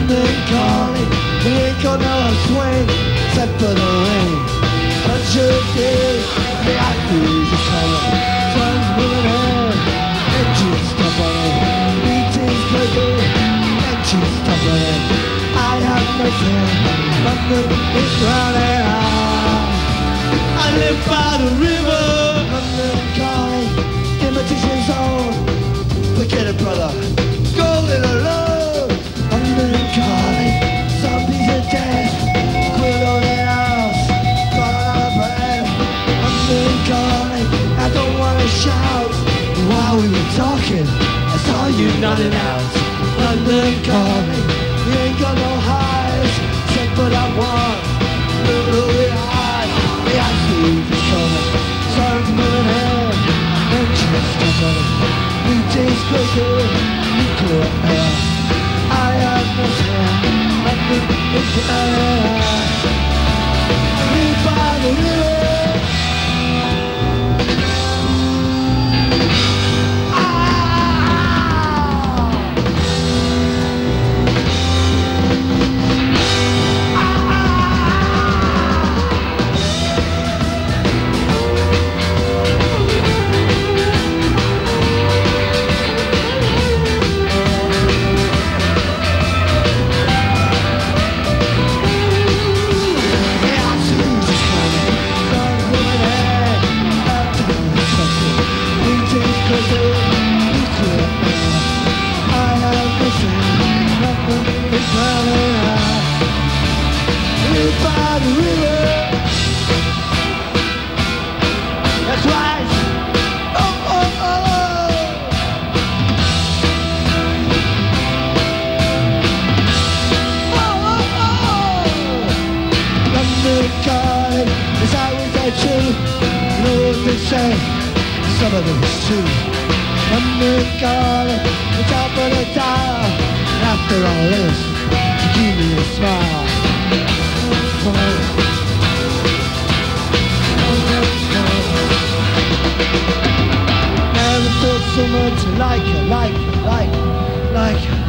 London calling, we ain't gonna swing except for the rain. Bunch of days, the actors are coming. Sun's moving in, engines stop running. Meetings clicking, engines stop running. I have no fear, London is drowning. I live by the river. London calling, imitation zone. Forget it, brother. Golden alone. London calling, zombies are dead. Quit on the house, run out of breath. London calling, I don't wanna shout. While we were talking, I saw you nodding out. London calling, we ain't got no highs, except for that one little bit high. The ice is coming, sun's moving in, engines stop running. Meetings clicking, nuclear air. I have no fear, London is drowning. Live by the river. Some of them is true. London calling, the top of the dial. After all this, to give me a smile. Never felt so much like